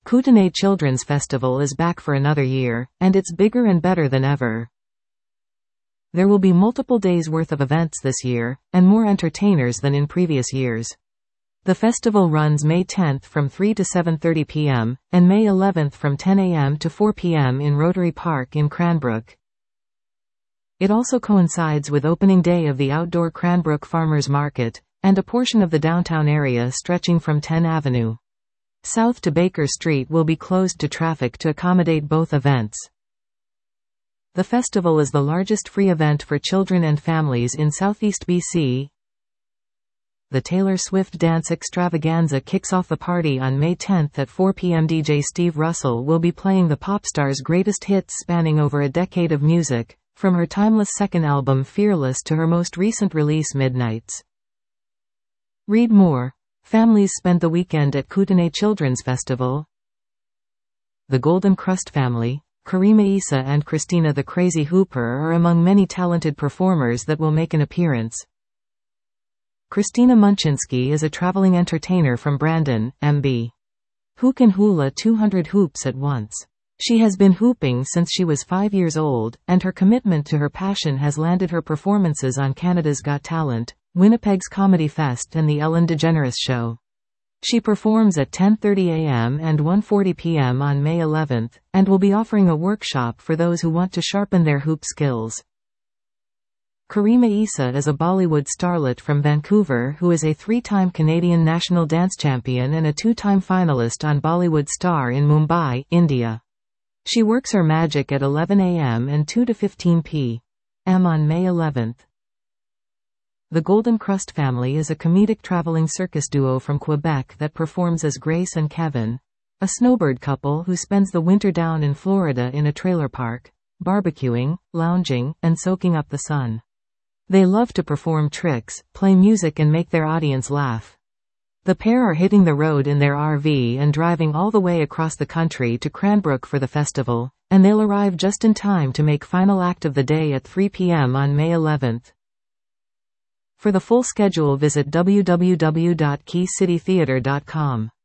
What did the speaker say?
Kootenay Children's Festival is back for another year, and it's bigger and better than ever. There will be multiple days worth of events this year, and more entertainers than in previous years. The festival runs May 10th from 3 to 7:30 p.m., and May 11th from 10 a.m. to 4 p.m. in Rotary Park in Cranbrook. It also coincides with opening day of the outdoor Cranbrook Farmers Market, and a portion of the downtown area stretching from 10 Avenue South to Baker Street will be closed to traffic to accommodate both events. The festival is the largest free event for children and families in Southeast BC. The Taylor Swift Dance Extravaganza kicks off the party on May 10th at 4 p.m. DJ Steve Russell will be playing the pop star's greatest hits spanning over a decade of music, from her timeless second album Fearless to her most recent release Midnights. Read more. Families spent the weekend at Kootenay Children's Festival. The Golden Crust family, Karima Issa and Christina the Crazy Hooper, are among many talented performers that will make an appearance. Christina Munchinsky is a traveling entertainer from Brandon, MB. Who can hula 200 hoops at once? She has been hooping since she was 5 years old, and her commitment to her passion has landed her performances on Canada's Got Talent, Winnipeg's Comedy Fest and The Ellen DeGeneres Show. She performs at 10:30 a.m. and 1:40 p.m. on May 11th, and will be offering a workshop for those who want to sharpen their hoop skills. Karima Issa is a Bollywood starlet from Vancouver who is a 3-time Canadian national dance champion and a 2-time finalist on Bollywood Star in Mumbai, India. She works her magic at 11 a.m. and 2 to 15 p.m. on May 11th. The Golden Crust family is a comedic traveling circus duo from Quebec that performs as Grace and Kevin, a snowbird couple who spends the winter down in Florida in a trailer park, barbecuing, lounging, and soaking up the sun. They love to perform tricks, play music and make their audience laugh. The pair are hitting the road in their RV and driving all the way across the country to Cranbrook for the festival, and they'll arrive just in time to make final act of the day at 3 p.m. on May 11th. For the full schedule visit www.keycitytheatre.com.